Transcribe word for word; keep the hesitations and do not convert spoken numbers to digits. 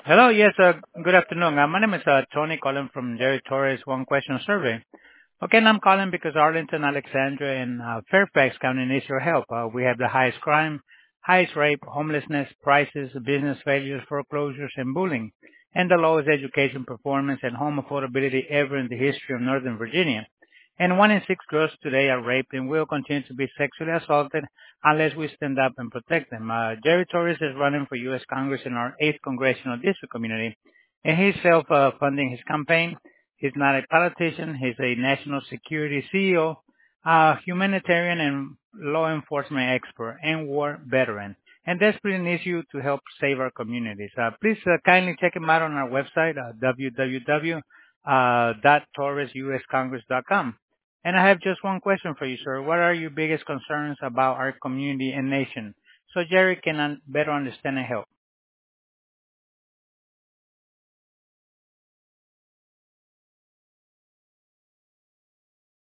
Hello. Yes, uh, good afternoon. Uh, my name is uh, Tony calling from Jerry Torres One Question Survey. Okay, and I'm calling because Arlington, Alexandria, and uh, Fairfax County needs your help. Uh, we have the highest crime, highest rape, homelessness, prices, business failures, foreclosures, and bullying, and the lowest education performance and home affordability ever in the history of Northern Virginia. And one in six girls today are raped and will continue to be sexually assaulted unless we stand up and protect them. Uh, Jerry Torres is running for U S. Congress in our eighth Congressional District community, and he's self-funding his campaign. He's not a politician. He's a national security C E O, a humanitarian and law enforcement expert, and war veteran, and desperately needs you to help save our communities. Uh, please uh, kindly check him out on our website, uh, w w w dot torres u s congress dot com. And I have just one question for you, sir. What are your biggest concerns about our community and nation? So Jerry can un- better understand and help.